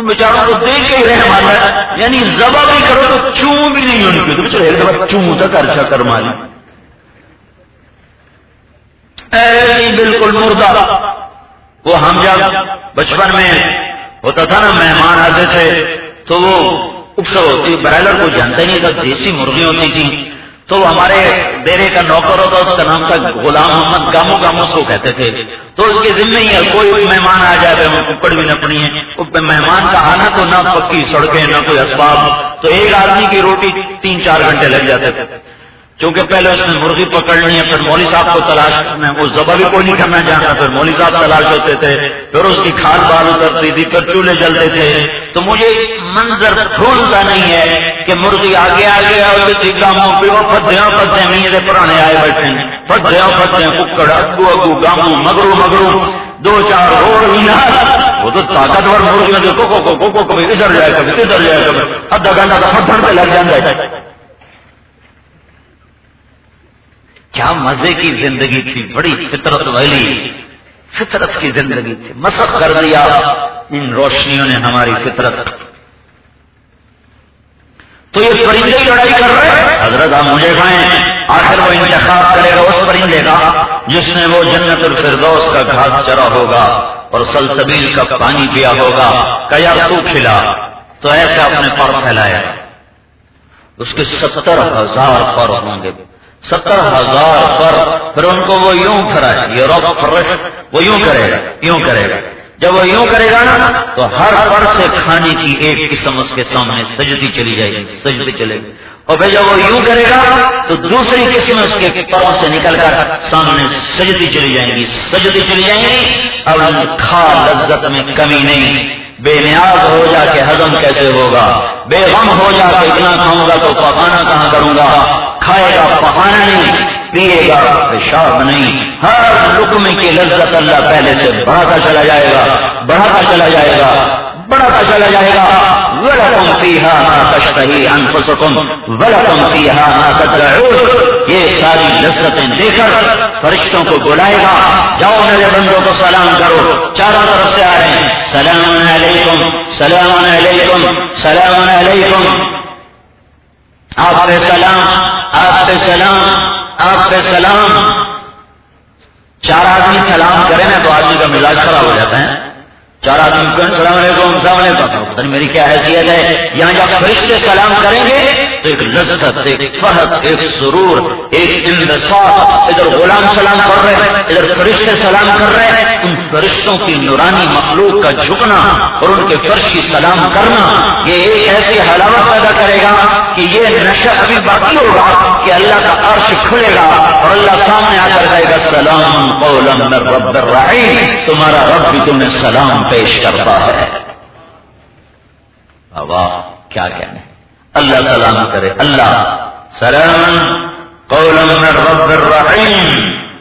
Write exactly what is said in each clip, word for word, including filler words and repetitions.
ان بیچاروں کو دیکھ کے ہی رحم آتا ہے، یعنی ذبح بھی کرو تو چوں بھی نہیں ان کی، تو بیچارے ایک دفعہ چوں تک ارچا کر ماری ایسی بالکل مردہ۔ وہ ہم جب بچپن میں ہوتا تھا نا، مہمان آتے تھے تو وہ اکثر ہوتی، برائلر کو جانتا نہیں تھا، دیسی مرغی ہوتی تھی، تو ہمارے ڈیرے کا نوکر ہوتا، اس کا نام تھا غلام محمد، گامو گامو اس کو کہتے تھے، تو اس کے ذمہ ہی ہے کوئی مہمان آ جائے کپڑ بھی نپنی ہے، مہمان کا آنا تو نہ پکی سڑکیں نہ کوئی اسباب، تو ایک آدمی کی روٹی تین چار گھنٹے لگ جاتے تھے، کیونکہ پہلے اس نے مرغی پکڑنی ہے، پھر مولوی صاحب کو تلاش کرنا ہے، وہ ذبح بھی کوئی نہیں کرنا چاہتا، پھر مولوی صاحب تلاش ہوتے تھے، پھر اس کی کھال بال اترتی تھی، پھر چولہے جلتے تھے، تو مجھے منظر بھولتا نہیں ہے کہ مرغی آگے آگے آگے تھی گاموں پہ وہ پھدیاں پھدے میرے پرانے آئے بیٹھے ہیں، پھدیاں پھدے ککڑ اگو اگو گاموں مگرو مگرو دو چار اور وہ تو طاقتور مرغیوں سے کو کو کو کو کبھی ادھر جائے کبھی ادھر جائے کبھی آدھا گھنٹہ کا پھٹن پہ لگ جاتا ہے۔ کیا مزے کی زندگی تھی، بڑی فطرت والی فطرت کی زندگی تھی، مسخ کر دیا ان روشنیوں نے ہماری فطرت۔ تو یہ پرندے لڑائی کر رہے ہیں، حضرت آپ مجھے کھائیں، آخر وہ انتخاب کرے گا اس پرندے کا جس نے وہ جنت الفردوس کا گھاس چرا ہوگا اور سلسبیل کا پانی پیا ہوگا، کیا تو کھلا تو ایسا اپنے پر پھیلایا، اس کے ستر ہزار پر ہوں گے، ستر ہزار پر، پھر ان کو وہ یوں کرائے، یہ رب فرش وہ یوں کرے گا یوں کرے گا، جب وہ یوں کرے گا نا تو ہر پر سے کھانے کی ایک قسم اس کے سامنے سجدی چلی جائے گی، سجدی چلے گی، اور پھر جب وہ یوں کرے گا تو دوسری قسم اس کے پروں سے نکل کر سامنے سجدی چلی جائیں گی، سجدی چلی جائیں گی۔ اب کھا لذت میں کمی نہیں، بے نیاز ہو جا کے ہضم کیسے ہوگا، بے غم ہو جا کے اتنا کھاؤں گا تو پکانا کہاں کروں گا، کھائے گا پکانا نہیں، پیے گا پیشاب نہیں، ہر لقمے کی لذت اللہ پہلے سے بڑھاتا چلا جائے گا، بڑھاتا چلا جائے گا، بڑھاتا چلا جائے گا۔ وَلَكُمْ فِيهَا مَا تَشْتَهِي أَنفُسُكُمْ وَلَكُمْ فِيهَا مَا تَدَّعُونَ، یہ ساری لذتیں دے کر فرشتوں کو بلائے گا، جاؤ میرے بندوں کو سلام کرو، چاروں طرف سے آ رہے ہیں، سلام علیکم سلام علیکم سلام علیکم، آپ پہ سلام آپ پہ سلام آپ پہ سلام۔ چار آدمی سلام کریں نا تو آدمی کا مزاج خراب ہو جاتا ہے، چار آدمی کو السلام علیکم السلام علیکم، پتہ نہیں میری کیا حیثیت ہے، یہاں جب فرشتے سلام کریں گے تو ایک لذت، ایک فرحت، ایک سرور، ایک انبساط، ادھر غلام سلام کر رہے ہیں ادھر فرشتے سلام کر رہے ہیں، ان فرشتوں کی نورانی مخلوق کا جھکنا اور ان کے فرش کی سلام کرنا یہ ایک ایسی حلاوت پیدا کرے گا کہ یہ نشہ ابھی باقی ہوگا کہ اللہ کا عرش کھلے گا اور اللہ سامنے آ کر کہے گا سلام قولا من رب الرحیم، تمہارا رب بھی تمہیں سلام پیش کرتا ہے۔ واہ کیا کہنے، اللہ سلام کرے، اللہ سلام قولا من رب الرحیم،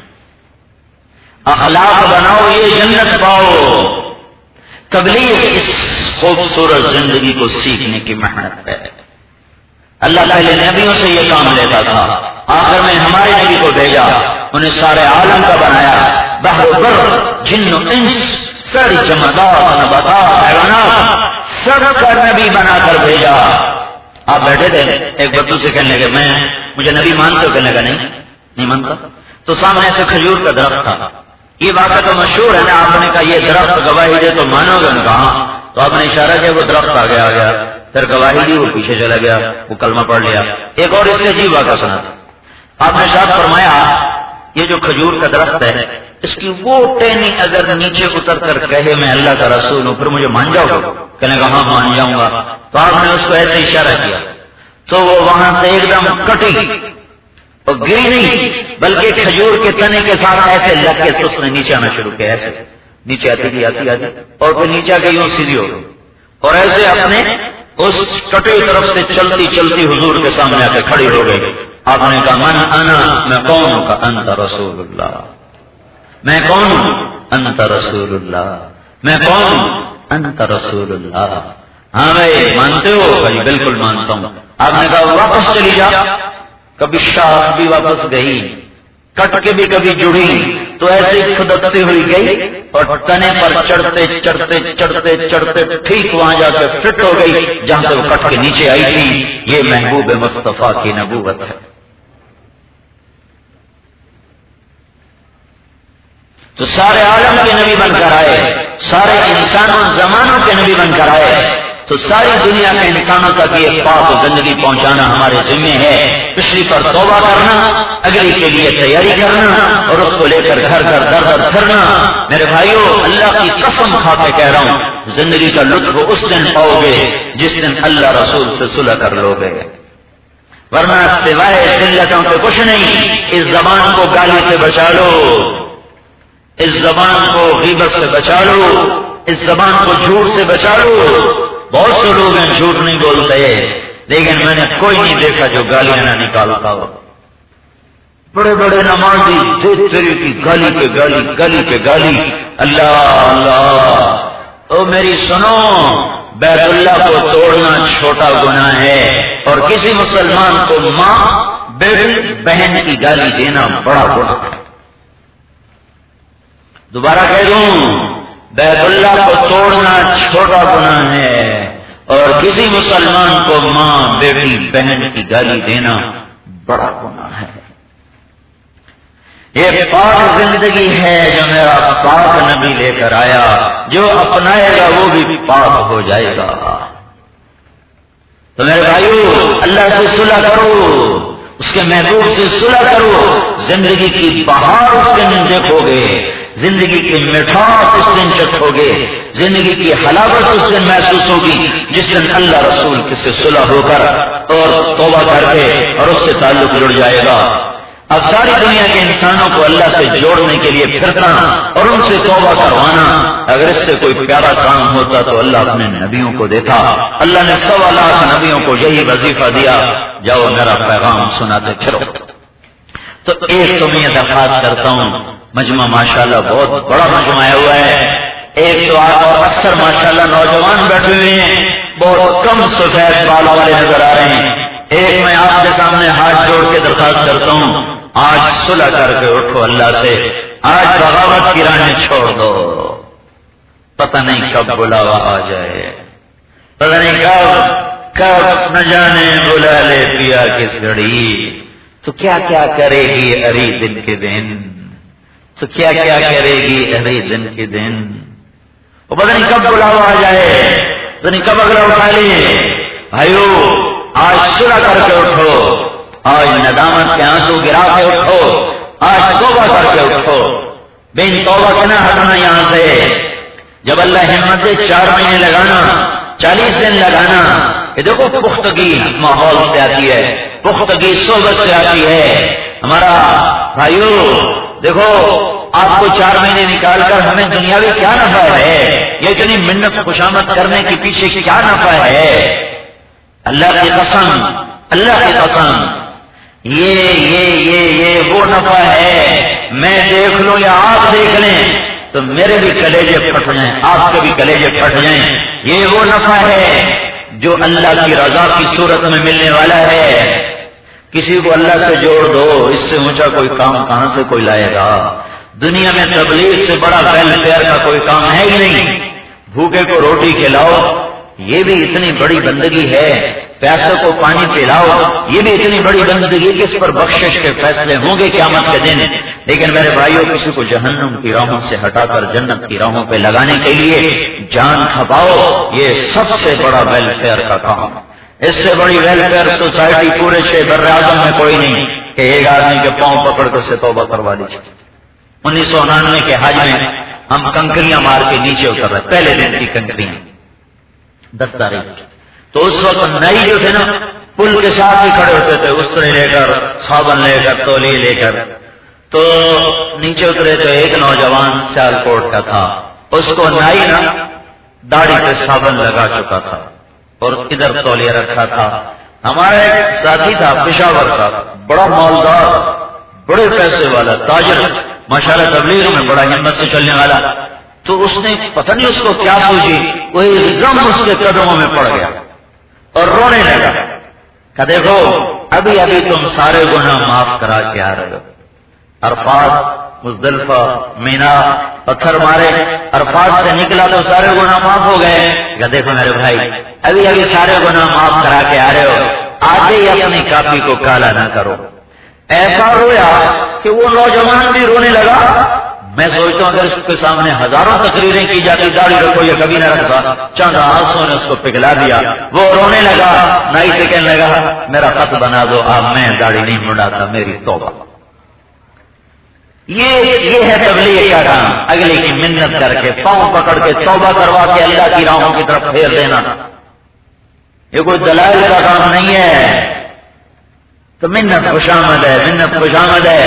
اخلاق بناؤ یہ جنت پاؤ۔ تبلیغ اس خوبصورت زندگی کو سیکھنے کی محنت ہے۔ اللہ پہلے نبیوں سے یہ کام لیتا تھا، آخر میں ہمارے نبی کو بھیجا، انہیں سارے عالم کا بنایا، بحر و بر، جن و انس، ساری جمادات، نباتات، حیوانات، سب کا نبی بنا کر بھیجا۔ آپ بیٹھے تھے، ایک بدو سے کہنے لگے میں مجھے نبی مانتے ہو؟ کہنے لگا نہیں نہیں مانتا، تو سامنے سے کھجور کا درخت تھا، یہ واقعہ تو مشہور ہے نا، آپ نے کہا یہ درخت گواہی دے تو مانو گے؟ کہا، تو آپ نے اشارہ کیا، وہ درخت آگے آ گیا، پھر گواہی دی، وہ پیچھے چلا گیا، وہ کلمہ پڑھ لیا۔ ایک اور اس سے عجیب واقعہ سنا تھا، آپ نے ارشاد فرمایا یہ جو کھجور کا درخت ہے اس کی وہ ٹہنی اگر نیچے اتر کر کہے میں اللہ کا رسول ہوں پھر مجھے مان جاؤ گے؟ کہنے کا ہاں مان جاؤں گا۔ تو آپ نے اس کو ایسے اشارہ کیا تو وہ وہاں سے ایک دم کٹی اور گری نہیں، بلکہ کھجور کے تنے کے ساتھ ایسے لگ کے اس نے نیچے آنا شروع کیا، ایسے نیچے آتی تھی آتی آتی اور پھر نیچے آ کے یوں سیدھی ہو گئی اور ایسے اپنے اس کٹی طرف سے چلتی چلتی حضور کے سامنے آ کے کھڑی ہو گئی۔ آپ نے کہا من انا، میں کون ہوں؟ کہ انت رسول اللہ۔ میں کون ہوں؟ انت رسول اللہ۔ میں کون ہوں؟ انت رسول اللہ۔ ہاں بھائی مانتے ہو؟ بھائی بالکل مانتا ہوں۔ آپ نے کہا واپس چلی جا، کبھی شاہ بھی واپس گئی، کٹ کے بھی کبھی جڑی تو ایسے کھدکتی ہوئی گئی اور تنے پر چڑھتے چڑھتے چڑھتے چڑھتے ٹھیک وہاں جا کے فٹ ہو گئی جہاں سے وہ کٹ کے نیچے آئی تھی. یہ محبوب مصطفیٰ کی نبوت ہے. تو سارے عالم کے نبی بن کر آئے, سارے انسانوں زمانوں کے نبی بن کر آئے, تو ساری دنیا کے انسانوں تک یہ پاک زندگی پہنچانا ہمارے ذمے ہے. پچھلی پر توبہ کرنا, اگلی کے لیے تیاری کرنا اور اس کو لے کر گھر گھر در در پھرنا. میرے بھائیوں, اللہ کی قسم کھا کے کہہ رہا ہوں, زندگی کا لطف اس دن پاؤ گے جس دن اللہ رسول سے صلح کر لو گے, ورنہ سوائے ذلتوں کے کچھ نہیں. اس زبان کو گالی سے بچا لو, اس زبان کو غیبت سے بچا لو, اس زبان کو جھوٹ سے بچا لو. بہت سے لوگ ہیں جھوٹ نہیں بولتے, لیکن میں نے کوئی نہیں دیکھا جو گالیاں نہ نکالتا ہو. بڑے بڑے نمازی تیری کی گالی پہ گالی, گالی پہ گالی. اللہ اللہ, او میری سنو, بیت اللہ کو توڑنا چھوٹا گناہ ہے اور کسی مسلمان کو ماں بیٹی بہن کی گالی دینا بڑا گناہ ہے. دوبارہ کہہ دوں, بیت اللہ کو توڑنا چھوٹا گناہ ہے اور کسی مسلمان کو ماں بیٹی بہن کی گالی دینا بڑا گناہ ہے. یہ پاک زندگی ہے جو میرا پاک نبی لے کر آیا, جو اپنائے گا وہ بھی پاک ہو جائے گا. تو میرے بھائیو, اللہ سے صلح کرو, اس کے محبوب سے صلح کرو. زندگی کی بہار اس دن دیکھو گے, زندگی کی مٹھاس اس دن چکھو گے, زندگی کی حلاوت اس دن محسوس ہوگی جس دن اللہ رسول کس سے صلح ہو کر اور توبہ کر کے اور اس سے تعلق جڑ جائے گا. اب ساری دنیا کے انسانوں کو اللہ سے جوڑنے کے لیے پھرنا اور ان سے توبہ کروانا, اگر اس سے کوئی پیارا کام ہوتا تو اللہ اپنے نبیوں کو دیتا. اللہ نے سوا لاکھ نبیوں کو یہی وظیفہ دیا, جاؤ میرا پیغام سناتے پھرو. تو ایک تو میں درخواست کرتا ہوں, مجمع ماشاءاللہ بہت بڑا مجمع آیا ہوا ہے. ایک تو اور اکثر ماشاءاللہ نوجوان بیٹھے ہوئے ہیں, بہت کم سفید بالوں والے نظر آ رہے ہیں. ایک میں آپ کے سامنے ہاتھ جوڑ کے درخواست کرتا ہوں, آج صلح کر کے اٹھو اللہ سے, آج بغاوت کی راہیں چھوڑ دو. پتہ نہیں کب بلاوا آ جائے, پتہ نہیں کب کب نہ جانے بلا لے پیا کس گھڑی. تو کیا کیا کرے گی اری دن کے دن, تو کیا کیا کرے گی ارے دن کے دن. وہ پتہ نہیں کب بلاوا آ جائے, پتہ نہیں کب اگلا اٹھا لے. بھائیو, آج صلح کر کے اٹھو, آج ندامت کے آنسو گرا کے اٹھو, آج توبہ کر کے اٹھو. بین توبہ کے نہ ہٹنا یہاں سے. جب اللہ ہمت دے چار مہینے لگانا, چالیس دن لگانا, یہ دیکھو پختگی ماحول سے آتی ہے, پختگی صحبت سے آتی ہے. ہمارا بھائیو دیکھو, آپ کو چار مہینے نکال کر ہمیں دنیاوی کیا نفع ہے, یہ اتنی منت خوشامد کرنے کے پیچھے کیا نفع ہے. اللہ کی قسم, اللہ کی قسم, یہ یہ یہ یہ وہ نفع ہے, میں دیکھ لوں یا آپ دیکھ لیں تو میرے بھی کلیجے پھٹ جائیں, آپ کے بھی کلیجے پھٹ جائیں. یہ وہ نفع ہے جو اللہ کی رضا کی صورت میں ملنے والا ہے. کسی کو اللہ سے جوڑ دو, اس سے اونچا کوئی کام کہاں سے کوئی لائے گا. دنیا میں تبلیغ سے بڑا ویلفیئر کا کوئی کام ہے ہی نہیں. بھوکے کو روٹی کھلاؤ, یہ بھی اتنی بڑی بندگی ہے. پیاسے کو پانی پلاؤ, یہ بھی اتنی بڑی بندگی کہ اس پر بخشش کے فیصلے ہوں گے قیامت کے دن. لیکن میرے بھائیوں, کسی کو جہنم کی راہوں سے ہٹا کر جنت کی راہوں پہ لگانے کے لیے جان کھپاؤ, یہ سب سے بڑا ویلفیئر کا کام. اس سے بڑی ویلفیئر سوسائٹی پورے شے بر اعظم میں کوئی نہیں کہ ایک آدمی کے پاؤں پکڑ کر سے توبہ کروا لیجیے. انیس سو انانوے کے حج میں ہم کنکریاں مار کے نیچے اتر رہے, پہلے دن کی کنکریاں, دس تاریخ. تو اس وقت نئی جو تھے نا, پل کے ساتھ ہی کھڑے ہوتے تھے, استرے لے کر, صابن لے کر, تولی لے کر. تو نیچے اترے تو ایک نوجوان سیال کوٹ کا تھا, اس کو نائی نا داڑھی پہ صابن لگا چکا تھا اور ادھر تولیہ رکھا تھا. ہمارا ایک ساتھی تھا پشاور کا, بڑا مالدار, بڑے پیسے والا تاجر, ماشاءاللہ تبلیغ میں بڑا ہمت سے چلنے والا. تو اس نے پتہ نہیں اس کو کیا سوچی, وہی غم اس کے قدموں میں پڑ گیا اور رونے لگا کہ دیکھو ابھی ابھی تم سارے گناہ معاف کرا کے آ رہے ہو, عرفات، مزدلفہ، مینا، پتھر مارے، عرفات سے نکلا تو سارے گناہ معاف ہو گئے. کہ دیکھو میرے بھائی ابھی ابھی سارے گناہ معاف کرا کے آ رہے ہو، آتے ہی اپنی کاپی کو کالا نہ کرو. ایسا رویا کہ وہ نوجوان بھی رونے لگا. میں سوچتا ہوں اگر اس کے سامنے ہزاروں تقریریں کی جاتی داڑھی رکھو یہ کبھی نہ رکھتا، چند آنسوں نے اس کو پگھلا دیا. وہ رونے لگا، نائی سے کہنے لگا میرا خط بنا دو، اب میں داڑھی نہیں مڑاتا، میری توبہ. یہ یہ ہے تبلیغ کا کام، اگلے کی منت کر کے پاؤں پکڑ کے توبہ کروا کے اللہ کی راہوں کی طرف پھیر دینا. یہ کوئی دلائل کا کام نہیں ہے. تو منت خوشامد ہے، منت خوشامد ہے.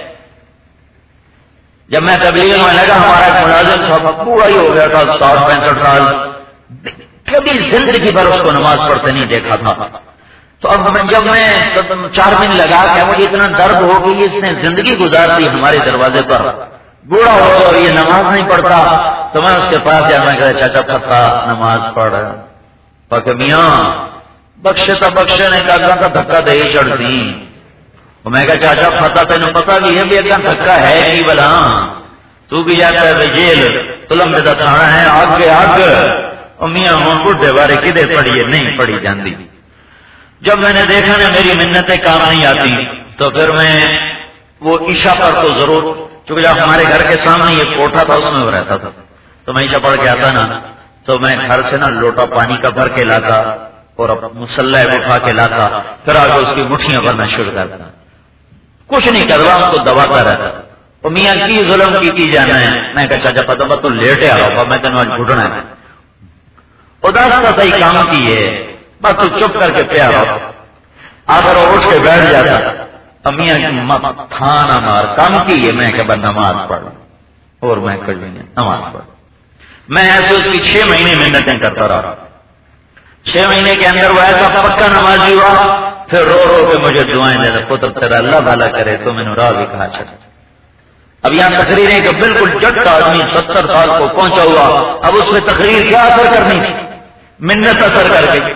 جب میں تبلیغ میں لگا ہمارا ایک ملازم تھا، پورا ہی ہو گیا تھا ساٹھ پینسٹھ سال، کبھی زندگی بھر اس کو نماز پڑھتے نہیں دیکھا تھا. تو اب میں جب میں چار دن لگا کہ مجھے اتنا درد ہو گئی، اس نے زندگی گزار دی ہمارے دروازے پر، بوڑھا ہو اور یہ نماز نہیں پڑھتا. تو میں اس کے پاس جانا کہ چاچا پتا نماز پڑھ پکے میاں بخشے تو بخشے نے کہا کا دھکا دے چڑھ سی. میں کہا چاچا پتا تین پتا بھی ہے بھی اگا دھکا ہے کی بلا تو بھی جاتا ہے جیل تلم کا تھانا ہے آگ کے آگ. میاں ہوں بڈھے بارے کدے پڑھیے نہیں پڑھی جاندی. جب میں نے دیکھا نا میری منتیں کام نہیں آتی تو پھر میں وہ عشاء پر تو ضرور، چونکہ جب ہمارے گھر کے سامنے یہ کوٹھا تھا اس میں وہ رہتا تھا، تو میں عشاء پڑھ کے آتا نا تو میں گھر سے نا لوٹا پانی کا بھر کے لاتا اور مسلح اٹھا کے لاتا، پھر آگے اس کی مٹھیاں بھرنا شروع کرتا. کچھ نہیں کروا اس کو دباتا رہتا. وہ میاں کی ظلم کی کی جانا ہے. میں کہا چاچا پتا بس تو لیٹے آ رہا میں تینوں آج گھٹنا ہے. اداس کا صحیح کام کی ہے بس تو چپ کر کے پیا رہا. آخر اٹھ کے بیٹھ جاتا. امیاں تھانا مار کام کی ہے. میں کہ نماز پڑھ اور میں کچھ بھی نہیں نماز پڑھ. میں ایسے اس کی چھ مہینے منتیں کرتا رہا. چھ مہینے کے اندر وہ ایسا پکا نمازی ہوا، پھر رو رو کے مجھے دعائیں دیتا پتر تیرا اللہ بھلا کرے تو میں نے راہ بھی کہا چلا. اب یہاں تقریریں کہ بالکل جٹ کا آدمی ستر سال کو پہنچا ہوا، اب اس میں تقریر کیا اثر کرنی تھی، منت اثر کر گئی.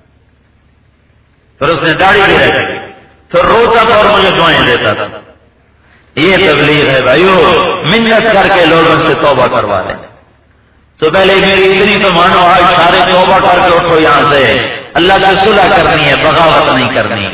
پھر اس نے داڑھی بھی رکھ دی، پھر روتا تھا اور مجھے دعائیں دیتا تھا. یہ تبلیغ ہے بھائیو، منت کر کے لوگوں سے توبہ کروا لیں. تو پہلے میری اتنی تو مانو آج سارے توبہ کر کے اٹھو یہاں سے، اللہ سے صلح کرنی ہے، بغاوت نہیں کرنی.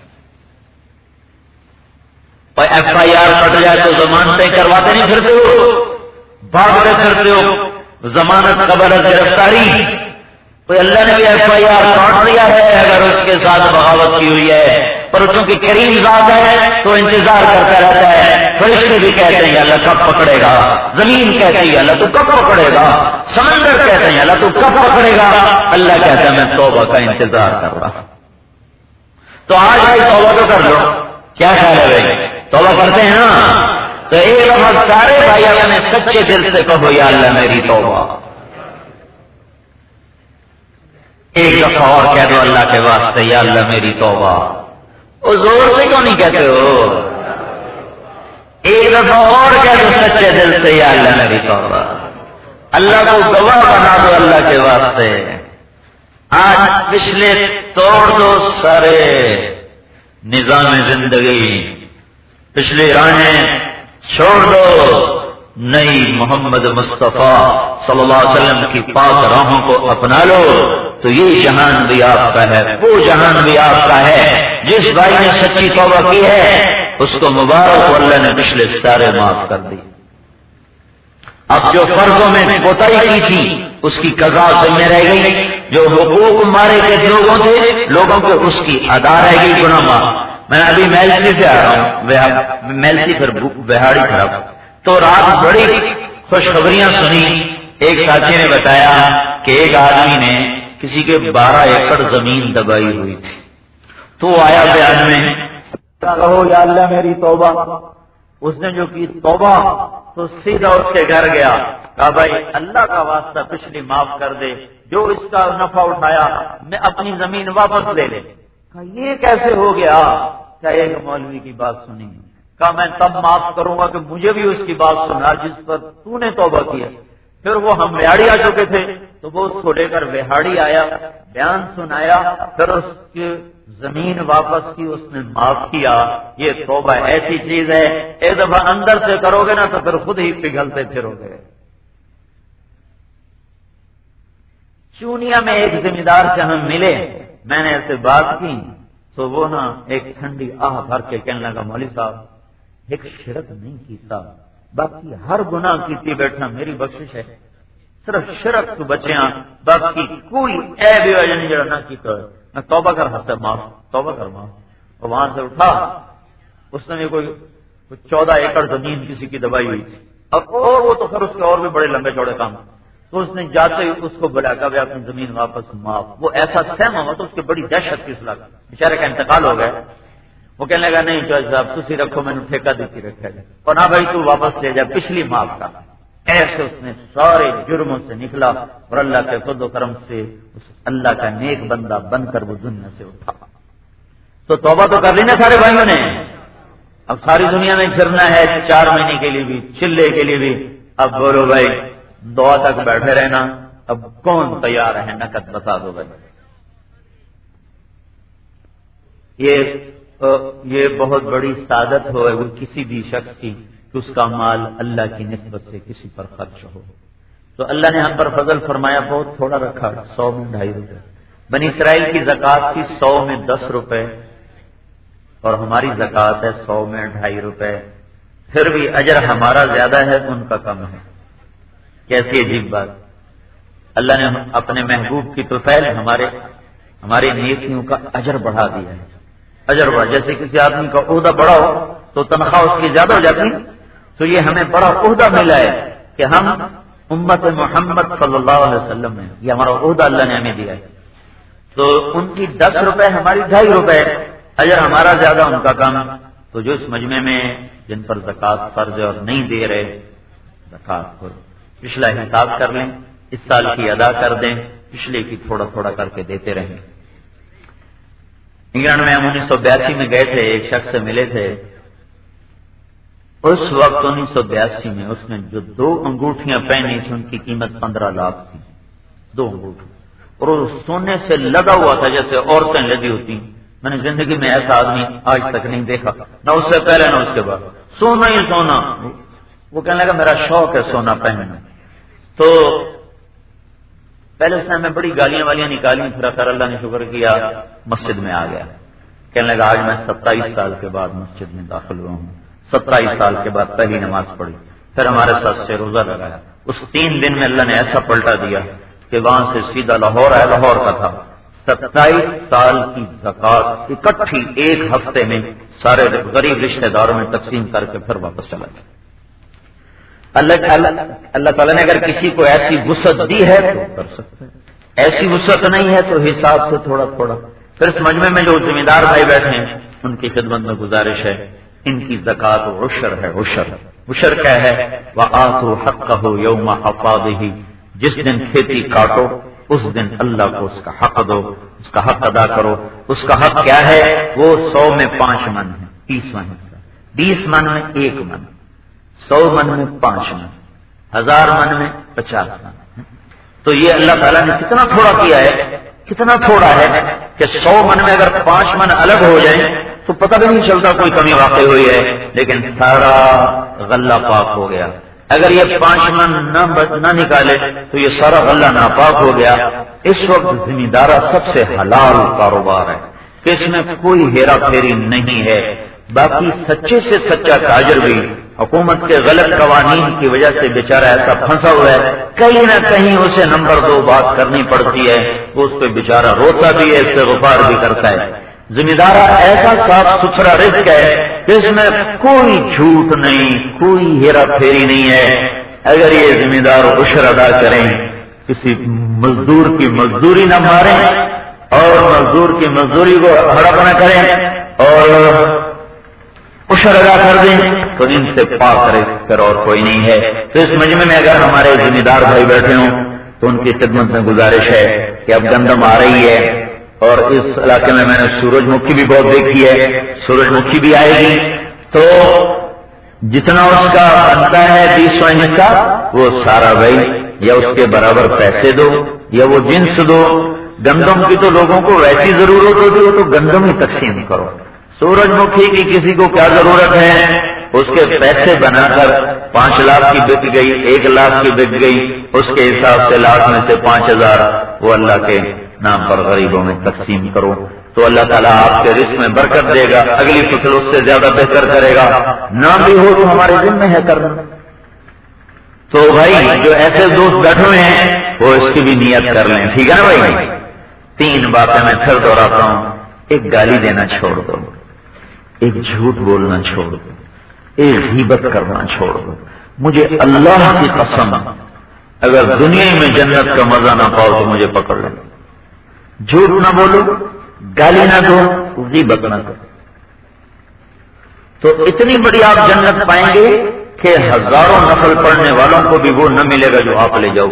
اور ایف آئی آر کٹ جائے تو ضمانتیں کرواتے نہیں پھرتے ہو، بھاگتے پھرتے ہو، ضمانت قبل گرفتاری. کوئی اللہ نے بھی ایف آئی آر کاٹ دیا ہے اگر اس کے ساتھ بغاوت کی ہوئی ہے، پر چونکہ کریم ذات ہے تو انتظار کرتا رہتا ہے. فرشتے بھی کہتے ہیں اللہ کب پکڑے گا، زمین کہتی ہے اللہ تو کب پکڑے گا، سمندر کہتے ہیں اللہ تو کب پکڑے گا. اللہ کہتا ہے میں توبہ کا انتظار کر رہا. تو آج بھائی توبہ تو کر لو. کیا خیال ہے بھائی؟ توبہ کرتے ہیں نا تو ایک دفعہ سارے بھائی اپنے سچے دل سے کہو یا اللہ میری توبہ. ایک دفعہ اور کہہ دو اللہ کے واسطے یا اللہ میری توبہ. وہ زور سے کیوں نہیں کہتے ہو؟ ایک دفعہ اور کہہ دو سچے دل سے یا اللہ میری توبہ. اللہ کو گواہ بنا دو اللہ کے واسطے. آج پچھلے توڑ دو سارے نظام زندگی، پچھلی راہیں چھوڑ دو، نئی محمد مصطفیٰ صلی اللہ علیہ وسلم کی پاک راہوں کو اپنا لو. تو یہ جہان بھی آپ کا ہے، وہ جہان بھی آپ کا ہے. جس بھائی نے سچی توبہ کی ہے اس کو مبارک، اللہ نے پچھلے سارے معاف کر دی. اب جو فرضوں میں کوتاہی کی تھی اس کی قضا ذمہ رہ گئی، جو حقوق مارے گئے لوگوں تھے لوگوں کو اس کی ادا رہ گئی، گناہ معاف. میں ابھی میلسی سے آ رہا ہوں، میلسی پھر بہاڑی خراب. تو رات بڑی خوشخبریاں سنی. ایک ساتھی نے بتایا کہ ایک آدمی نے کسی کے بارہ ایکڑ زمین دبائی ہوئی تھی، تو آیا بیان میں کہو یا اللہ میری توبہ. اس نے جو کی توبہ تو سیدھا اس کے گھر گیا، کہا بھائی اللہ کا واسطہ پچھلی معاف کر دے، جو اس کا نفع اٹھایا میں اپنی زمین واپس لے لے. کہا یہ کیسے ہو گیا؟ کیا ایک مولوی کی بات سنی؟ کہا میں تب معاف کروں گا کہ مجھے بھی اس کی بات سنا جس پر تو نے توبہ کیا. پھر وہ ہم وہاڑی آ چکے تھے تو وہ اس کو لے کر وہاڑی آیا، بیان سنایا، پھر اس کے زمین واپس کی اس نے معاف کیا. یہ توبہ ایسی چیز ہے ایک دفعہ اندر سے کرو گے نا تو پھر خود ہی پگھلتے پھرو گے. چونیا میں ایک ذمہ دار سے ہم ملے, میں نے ایسے بات کی تو وہ نا ایک ٹھنڈی آہ بھر کے کہنے لگا مولوی صاحب ایک شرک نہیں کیتا, باقی ہر گناہ کیتی بیٹھنا میری بخشش ہے, صرف شرک تو بچیاں, باقی کوئی عیب نہیں جڑا نہ کیتا ہے. میں توبہ کر ہنسا معاف توبہ کر معاف. اور وہاں سے اٹھا, اس نے بھی کوئی چودہ ایکڑ زمین کسی کی دبائی ہوئی تھی, اب اور وہ تو پھر اس کے اور بھی بڑے لمبے چوڑے کام. تو اس نے جاتے ہی اس کو بلا کر اپنی زمین واپس معاف. وہ ایسا سہما ہوا تو اس کی بڑی دہشت کی اصلاح, بیچارے کا انتقال ہو گیا. وہ کہنے لگا نہیں چوہے صاحب تھی رکھو, میں نے ٹھیکہ دیتی رکھا ہے, اور نہ بھائی تو واپس لے جا پچھلی معاف کر. ایسے اس نے سارے جرموں سے نکلا اور اللہ کے فضل و کرم سے اس اللہ کا نیک بندہ بن کر وہ دنیا سے اٹھا. تو توبہ تو کر لی نا سارے بھائیوں نے. اب ساری دنیا میں پھرنا ہے چار مہینے کے لیے بھی, چلے کے لیے بھی. اب بولو بھائی دعا تک بیٹھے رہنا, اب کون تیار ہے نقد بتا دو بھائی. یہ یہ بہت بڑی سعادت ہو کسی بھی شخص کی کہ اس کا مال اللہ کی نسبت سے کسی پر خرچ ہو. تو اللہ نے ہم پر فضل فرمایا, بہت تھوڑا رکھا, سو میں ڈھائی روپے. بنی اسرائیل کی زکوٰۃ تھی سو میں دس روپے, اور ہماری زکوٰۃ ہے سو میں ڈھائی روپے. پھر بھی اجر ہمارا زیادہ ہے ان کا کم ہے. کیسی عجیب بات. اللہ نے اپنے محبوب کی طفیل ہمارے ہمارے نیکیوں کا اجر بڑھا دیا ہے. اجر بڑھا, جیسے کسی آدمی کا عہدہ بڑا ہو تو تنخواہ اس کی زیادہ ہو جاتی, تو یہ ہمیں بڑا عہدہ ملا ہے کہ ہم امت محمد صلی اللہ علیہ وسلم میں, یہ ہمارا عہدہ اللہ نے ہمیں دیا ہے. تو ان کی دس روپے ہماری ڈھائی روپے, اجر ہمارا زیادہ ان کا کم. تو جو اس مجمع میں جن پر زکوٰۃ فرض ہے اور نہیں دے رہے, زکوٰۃ کو پچھلا حساب کر لیں, اس سال کی ادا کر دیں, پچھلے کی تھوڑا تھوڑا کر کے دیتے رہیں. انگلینڈ میں ہم انیس سو بیاسی میں گئے تھے, ایک شخص سے ملے تھے. اس وقت انیس سو بیاسی میں اس نے جو دو انگوٹھیاں پہنی تھی ان کی قیمت پندرہ لاکھ تھی, دو انگوٹھی, اور وہ سونے سے لگا ہوا تھا جیسے عورتیں لگی ہوتی. میں نے زندگی میں ایسا آدمی آج تک نہیں دیکھا, نہ اس سے پہلے نہ اس کے بعد. سونا ہی سونا. وہ کہنے لگا میرا شوق ہے سونا پہننا. تو پہلے اس نے ہمیں بڑی گالیاں والیاں نکالی, پھر اثر اللہ نے شکر کیا مسجد میں آ گیا. کہنے لگا آج میں ستائیس سال کے بعد مسجد میں داخل ہوا ہوں, ستائیس سال کے بعد پہلی نماز پڑھی, پھر ہمارے ساتھ سے روزہ لگایا. اس تین دن میں اللہ نے ایسا پلٹا دیا کہ وہاں سے سیدھا لاہور ہے, لاہور کا تھا. ستائیس سال کی زکوٰۃ اکٹھی ایک ہفتے میں سارے غریب رشتہ داروں میں تقسیم کر کے پھر واپس چلا گیا. اللہ اللہ تعالیٰ نے اگر کسی کو ایسی وسعت دی ہے تو کر سکتے ہیں, ایسی وسعت نہیں ہے تو حساب سے تھوڑا تھوڑا. پھر اس مجمع میں جو ذمہ دار بھائی بیٹھے ہیں ان کی خدمت میں گزارش ہے, ان کی زکوٰۃ عشر ہے. عشر عشر کیا ہے؟ وآتوا حقہ یوم حصادہ, جس دن کھیتی کاٹو اس دن اللہ کو اس کا حق دو, اس کا حق ادا کرو. اس کا حق کیا ہے؟ وہ سو میں پانچ من ہے, تیس من ہے, بیس من میں ایک من, سو من میں پانچ من, ہزار من میں پچاس من. تو یہ اللہ تعالیٰ نے کتنا تھوڑا کیا ہے, کتنا تھوڑا ہے کہ سو من میں اگر پانچ من الگ ہو جائیں تو پتہ بھی نہیں چلتا کوئی کمی واقع ہوئی ہے, لیکن سارا غلہ پاک ہو گیا. اگر یہ پانچ من نہ نہ نکالے تو یہ سارا غلہ ناپاک ہو گیا. اس وقت ذمہ دارہ سب سے حلال کاروبار ہے کہ اس میں کوئی ہیرا پھیری نہیں ہے. باقی سچے سے سچا تاجر بھی حکومت کے غلط قوانین کی وجہ سے بیچارہ ایسا پھنسا ہوا ہے, کہیں نہ کہیں اسے نمبر دو بات کرنی پڑتی ہے, وہ اس پہ بیچارہ روتا بھی ہے, اس سے غفار بھی کرتا ہے. ذمہ دارہ ایسا صاف ستھرا رزق ہے کہ اس میں کوئی جھوٹ نہیں, کوئی ہیرا پھیری نہیں ہے. اگر یہ ذمہ دار عشر ادا کریں, کسی مزدور کی مزدوری نہ ماریں اور مزدور کی مزدوری کو ہڑپ نہ کریں اور عشر ادا کر دیں تو ان سے پاک کرے کر اور کوئی نہیں ہے. تو اس مجمع میں اگر ہمارے ذمہ دار بھائی بیٹھے ہوں تو ان کی خدمت میں گزارش ہے کہ اب گندم آ رہی ہے, اور اس علاقے میں میں نے سورج مکھی بھی بہت دیکھی ہے, سورج مکھی بھی آئے گی. تو جتنا اس کا بنتا ہے بیسواں حصہ وہ سارا بھائی یا اس کے برابر پیسے دو یا وہ جنس دو, گندم کی تو لوگوں کو ویسی ضرورت ہوتی ہے تو گندم ہی تقسیم کرو. سورج مکھی کی کسی کو کیا ضرورت ہے؟ اس کے پیسے بنا کر پانچ لاکھ کی بک گئی، ایک لاکھ کی بک گئی، اس کے حساب سے لاکھ میں سے پانچ ہزار وہ اللہ کے نام پر غریبوں میں تقسیم کرو تو اللہ تعالیٰ آپ کے رزق میں برکت دے گا، اگلی فصل اس سے زیادہ بہتر کرے گا. نہ بھی ہو تو ہمارے ذمہ ہے کرنا. تو بھائی جو ایسے دوست بیٹھے ہوئے ہیں وہ اس کی بھی نیت کر لیں، ٹھیک ہے نا بھائی؟ تین باتیں میں پھر دوہراتا ہوں. ایک گالی دینا چھوڑ دو، ایک جھوٹ بولنا چھوڑ دو، ایک غیبت کرنا چھوڑ دو. مجھے اللہ کی قسم اگر دنیا میں جنت کا مزہ نہ پاؤ تو مجھے پکڑ لو. جھوٹ نہ بولو، گالی نہ دو، غیبت نہ کرو. تو اتنی بڑی آپ جنت پائیں گے کہ ہزاروں نفل پڑھنے والوں کو بھی وہ نہ ملے گا جو آپ لے جاؤ.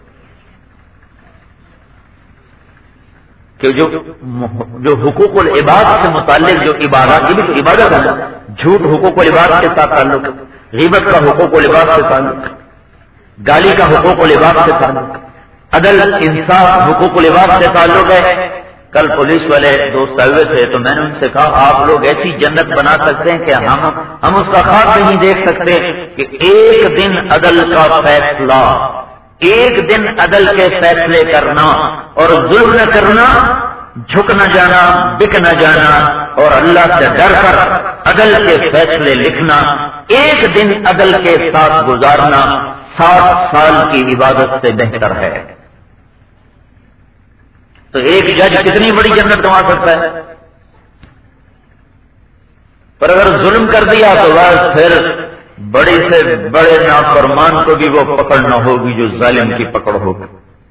کہ جو جو حقوق العباد سے متعلق جو عبادات، یہ بھی تو عبادت ہے نا. جھوٹ حقوق العباد کے ساتھ تعلق، غیبت کا حقوق العباد سے تعلق، گالی کا حقوق العباد سے تعلق، عدل انصاف حقوق العباد سے تعلق ہے. کل پولیس والے دوست آئے تھے تو میں نے ان سے کہا آپ لوگ ایسی جنت بنا سکتے ہیں کہ ہم ہم اس کا خواب نہیں دیکھ سکتے کہ ایک دن عدل کا فیصلہ، ایک دن عدل کے فیصلے کرنا اور ظلم نہ کرنا، جھک نہ جانا، بک نہ جانا اور اللہ سے ڈر کر عدل کے فیصلے لکھنا، ایک دن عدل کے ساتھ گزارنا سات سال کی عبادت سے بہتر ہے. تو ایک جج کتنی بڑی جنت کما سکتا ہے؟ پر اگر ظلم کر دیا تو بس پھر بڑے سے بڑے نافرمان کو بھی وہ پکڑ نہ ہوگی جو ظالم کی پکڑ ہوگی.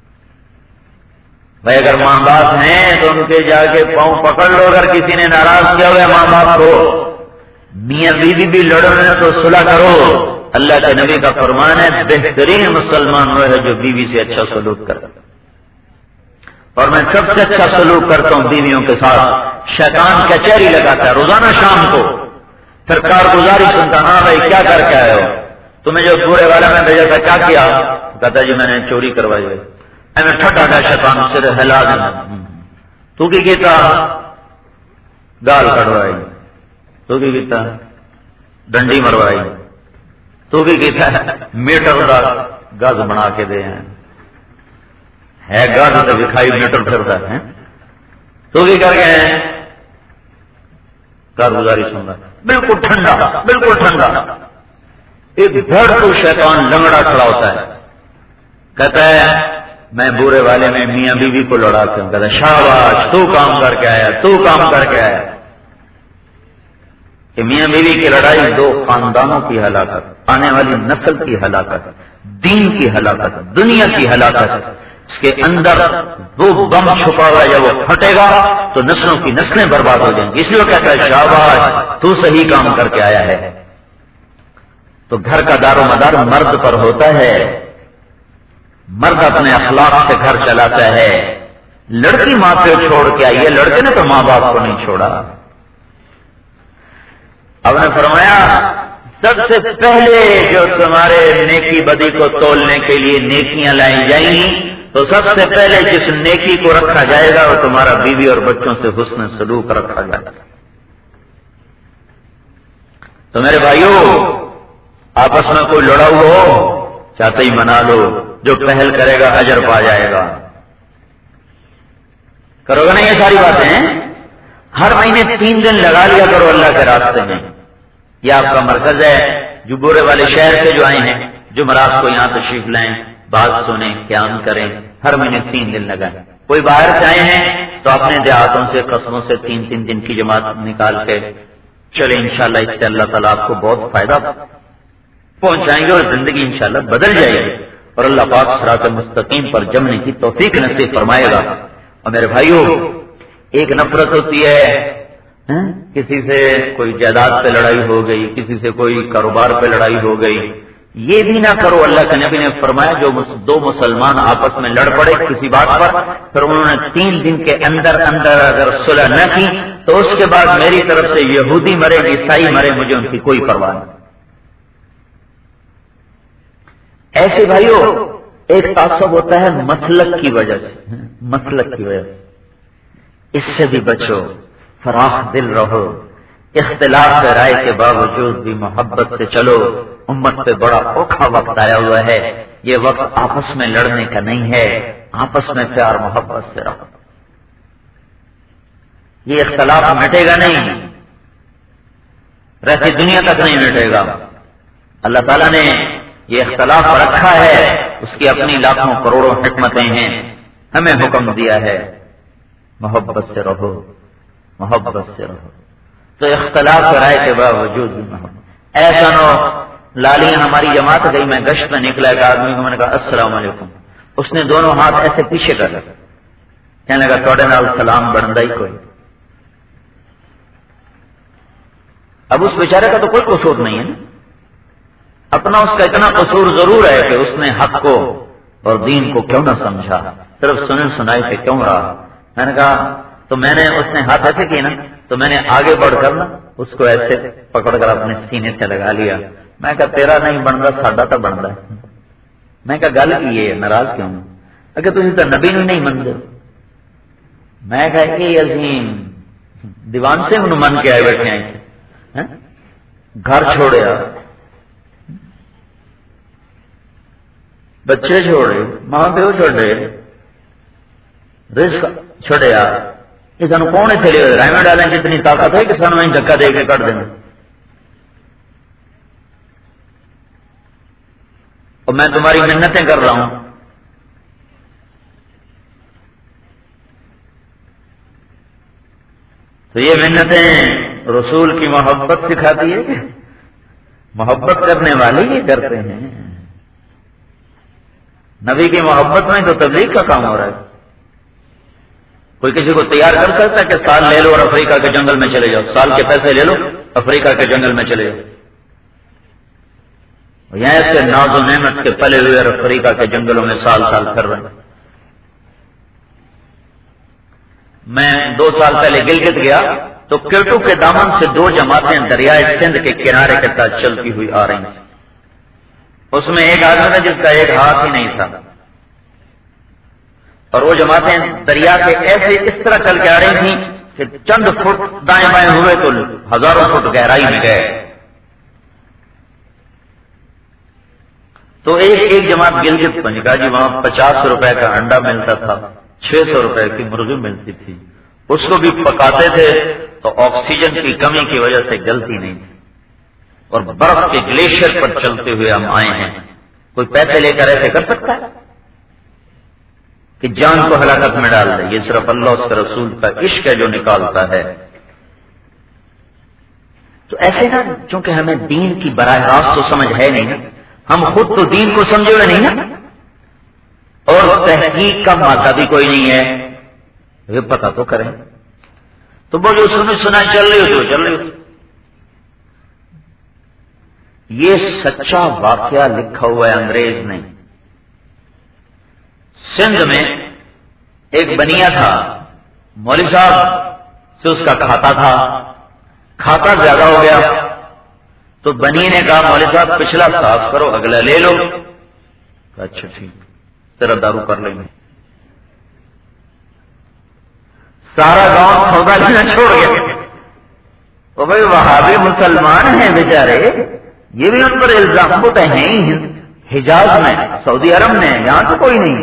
بھائی اگر ماں باپ ہیں تو ان کے جا کے پاؤں پکڑ لو. اگر کسی نے ناراض کیا ہوا ہے ماں باپ کو، میاں بیوی بھی لڑ رہے ہیں تو صلح کرو. اللہ کے نبی کا فرمان ہے بہترین مسلمان وہ ہے جو بیوی سے اچھا سلوک کرتا. اور میں سب سے اچھا سلوک کرتا ہوں بیویوں کے ساتھ. شیطان کچہری لگاتا ہے روزانہ شام کو، پھر کارگزاری سنتا، ہاں بھائی کیا کر کے آئے ہو؟ تمہیں جو بورے والا میں بھیجا تھا کیا کیا؟ کہتا جی میں نے چوری کروائی ہے. میں ٹھٹا تھا شیطان سے ہلا دینا. تو کی کہتا گال کڑوائی، تو کی کہتا ڈنڈی مروائی، تو کی کہتا میٹر کا گز بنا کے دے ہیں ہے گز تو دکھائی میٹر پھرتا ہے. تو بھی کر گئے ہیں کارگزاری سن رہا بالکل ٹھنڈا، بالکل ٹھنڈا. ایک دھڑ تو شیطان لنگڑا کھڑا ہوتا ہے، کہتا ہے میں بورے والے میں میاں بیوی کو لڑاتا ہوں. کہتا ہے شاباش تو کام کر کے آیا، تو کام کر کے آیا. کہ میاں بیوی کی لڑائی دو خاندانوں کی ہلاکت، آنے والی نسل کی ہلاکت، دین کی ہلاکت، دنیا کی ہلاکت. اس کے اندر وہ بم چھپا ہوا ہے، جب وہ پھٹے گا تو نسلوں کی نسلیں برباد ہو جائیں گی. اس لیے کہتا ہے شاباش تو صحیح کام کر کے آیا ہے. تو گھر کا دار و مدار مرد پر ہوتا ہے. مرد اپنے اخلاق سے گھر چلاتا ہے. لڑکی ماں پہ چھوڑ کے آئی ہے، لڑکے نے تو ماں باپ کو نہیں چھوڑا. اب نے فرمایا سب سے پہلے جو تمہارے نیکی بدی کو تولنے کے لیے نیکیاں لائی جائیں گی تو سب سے پہلے جس نیکی کو رکھا جائے گا وہ تمہارا بیوی اور بچوں سے حسن سلوک رکھا جائے گا. تو میرے بھائیوں آپس میں کوئی لڑا ہو چاہتے ہی منا لو، جو پہل کرے گا اجر پا جائے گا. کرو گا نا یہ ساری باتیں؟ ہر مہینے تین دن لگا لیا کرو اللہ کے راستے میں. یہ آپ کا مرکز ہے. جو بورے والے شہر سے جو آئے ہیں جمعرات کو یہاں تشریف لائیں، بات سنیں، قیام کریں، ہر مہینے تین دن لگائیں. کوئی باہر سے آئے ہیں تو اپنے دیہاتوں سے قصبوں سے تین تین دن کی جماعت نکال کے چلے. انشاءاللہ اس سے اللہ تعالیٰ آپ کو بہت فائدہ پہنچائیں گے اور زندگی انشاءاللہ بدل جائے گی اور اللہ پاک صراط مستقیم پر جمنے کی توفیق نصیب فرمائے گا. اور میرے بھائیوں ایک نفرت ہوتی ہے کسی سے کوئی جائیداد پہ لڑائی ہو گئی، کسی سے کوئی کاروبار پہ لڑائی ہو گئی، یہ بھی نہ کرو. اللہ کے نبی نے فرمایا جو دو مسلمان آپس میں لڑ پڑے کسی بات پر، پھر انہوں نے تین دن کے اندر اندر اگر صلح نہ کی تو اس کے بعد میری طرف سے یہودی مرے عیسائی مرے مجھے ان کی کوئی پرواہ نہیں. ایسے بھائیوں ایک تعصب ہوتا ہے مسلک کی وجہ سے. مسلک کی وجہ سے، اس سے بھی بچو، فراخ دل رہو، اختلاف رائے کے باوجود بھی محبت سے چلو۔ امت پہ بڑا اوکھا وقت آیا ہوا ہے، یہ وقت آپس میں لڑنے کا نہیں ہے، آپس میں پیار محبت سے رہو۔ یہ اختلاف مٹے گا نہیں، رہتی دنیا تک نہیں مٹے گا۔ اللہ تعالیٰ نے یہ اختلاف رکھا ہے، اس کی اپنی لاکھوں کروڑوں حکمتیں ہیں، ہمیں حکم دیا ہے محبت سے رہو، محبت سے رہو۔ تو اختلاف رائے کے باوجود بھی محبت، ایسا نہ لالی ہماری جماعت گئی، میں گشت میں نکلا، ایک آدمی کو میں نے کہا السلام علیکم، اس نے دونوں ہاتھ ایسے پیچھے کر لیا، کہنے لگا توڑے نال سلام بنتا ہی کوئی۔ اب اس بیچارے کا تو کوئی قصور نہیں ہے نا، اپنا اس کا اتنا قصور ضرور ہے کہ اس نے حق کو اور دین کو کیوں نہ سمجھا، صرف سنن سنائی پہ کیوں رہا۔ میں نے کہا تو میں نے، اس نے ہاتھ ایسے کیے نا، تو میں نے آگے بڑھ کر نا اس کو ایسے پکڑ کر اپنے سینے سے لگا لیا۔ میں کہا تیرا نہیں بنتا، ساڈا تو بنتا ہے۔ میں کہا گل کی ہے، ناراض کیوں؟ اگر تھی تو نبی نو نہیں منتے۔ میں کہا یہ عظیم دیوان سنگھ نو من کے آئے بیٹھے ہیں، گھر چھوڑیا، بچے چھوڑے، ماں پیو چھوڑے، رزق چھوڑیا، یہ سانو کون اتنے لے رائے ڈالیں جتنی طاقت ہے کہ سانو دھکا دے کے کٹ دینا۔ اور میں تمہاری محنتیں کر رہا ہوں، تو یہ محنتیں رسول کی محبت سکھاتی ہے کہ محبت کرنے والے ہی کرتے ہیں۔ نبی کی محبت میں تو تبلیغ کا کام ہو رہا ہے۔ کوئی کسی کو تیار کر سکتا ہے کہ سال لے لو اور افریقہ کے جنگل میں چلے جاؤ، سال کے پیسے لے لو افریقہ کے جنگل میں چلے جاؤ، یہاں سے ناز و نعمت کے پلے ہوئے اور افریقہ کے جنگلوں میں سال سال پھر رہے ہیں۔ میں دو سال پہلے گلگت گیا تو کیٹو کے دامن سے دو جماعتیں دریائے سندھ کے کنارے کے ساتھ چلتی ہوئی آ رہی ہیں، اس میں ایک آدمی تھا جس کا ایک ہاتھ ہی نہیں تھا، اور وہ جماعتیں دریا کے ایسے اس طرح چل کے آ رہی تھیں کہ چند فٹ دائیں بائیں ہوئے تو ہزاروں فٹ گہرائی میں گئے۔ تو ایک ایک جماعت گلگت پہنچ گیا جی، وہاں پچاس روپے کا انڈا ملتا تھا، چھ سو روپے کی مرغی ملتی تھی، اس کو بھی پکاتے تھے تو آکسیجن کی کمی کی وجہ سے گلتی نہیں تھی، اور برف کے گلیشیئر پر چلتے ہوئے ہم آئے ہیں۔ کوئی پیسے لے کر ایسے کر سکتا ہے کہ جان کو ہلاکت میں ڈال دے؟ یہ صرف اللہ اس کے رسول کا عشق ہے جو نکالتا ہے۔ تو ایسے نا، چونکہ ہمیں دین کی براہ راست تو سمجھ ہے نہیں نا، ہم خود تو دین کو سمجھے ہوئے نہیں نا، اور تحقیق کا مادہ بھی کوئی نہیں ہے، یہ پتہ تو کریں۔ تو بولو سنو سنا چل رہی ہو تو چل رہی ہو۔ یہ سچا واقعہ لکھا ہوا ہے انگریز نے۔ سندھ میں ایک بنیا تھا، مولوی صاحب سے اس کا کھاتا تھا، کھاتا زیادہ ہو گیا تو بنی نے کہا مولوی صاحب پچھلا صاف کرو، اگلا لے لو۔ اچھا ٹھیک، تیرا دارو کر لیں گے۔ سارا گاؤں سودا لینا چھوڑ گیا۔ وہ بھائی وہابی مسلمان ہیں بیچارے، یہ بھی ان پر الزام ہوتے ہیں حجاز میں، سعودی عرب میں، یہاں تو کوئی نہیں،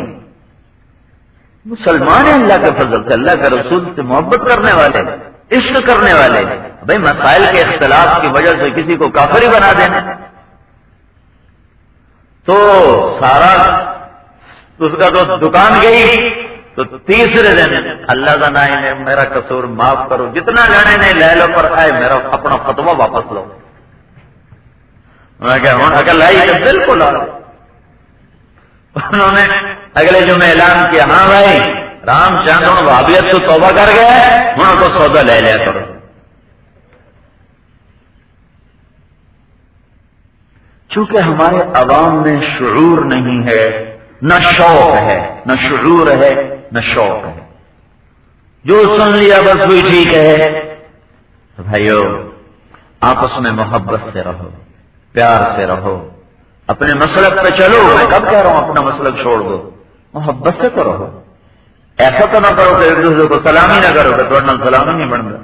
مسلمان ہیں اللہ کے فضل سے، اللہ کے رسول سے محبت کرنے والے، عشق کرنے والے۔ بھائی مسائل کے اختلاف کی وجہ سے کسی کو کافر ہی بنا دینا، تو سارا اس کا تو دکان گئی تو تیسرے دن اللہ کا نام ہے میرا قصور معاف کرو، جتنا لینے نہیں لے لو، پر آئے میرا اپنا فتوا واپس لو۔ میں کہا ہوں اگر لائی تو بالکل آ، انہوں نے اگلے جمعے اعلان کیا ہاں بھائی رام چاند ہوں وہابیت تو توبہ کر گیا ہے، ہوں تو سودا لے لیا کرو۔ چونکہ ہمارے عوام میں شعور نہیں ہے، نہ شوق ہے، نہ شعور ہے، نہ شوق ہے، جو سن لیا بس وہی ٹھیک ہے۔ بھائیو آپس میں محبت سے رہو، پیار سے رہو، اپنے مسلک پہ چلو۔ میں کب کہہ رہا ہوں اپنا مسلک چھوڑ دو، محبت سے تو رہو۔ ایسا تو نہ کرو کہ ایک دوسرے کو سلام ہی نہ کرو کہ تھوڑا سلام ہی نہیں بنتا.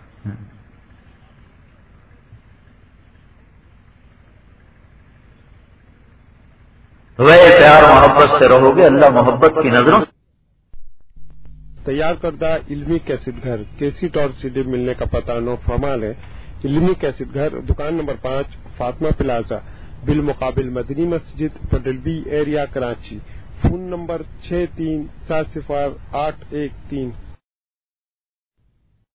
وہ پیار محبت سے رہو گے اللہ محبت کی نظروں. تیار کردہ علمی کیسٹ گھر کیسٹ اور سی ڈی ملنے کا پتہ نو فرمال ہے. علمی کیسٹ گھر دکان نمبر پانچ فاطمہ پلازا بالمقابل مدنی مسجد پڈلبی ایریا کراچی. فون نمبر چھ تین سات صفر آٹھ ایک تین